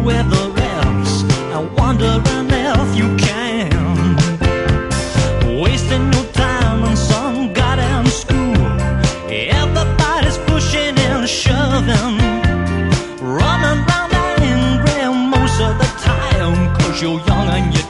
with the rest and wondering if you can. Wasting your time in some goddamn school. Everybody's pushing and shoving, running round angry most of the time, 'cause you're young and you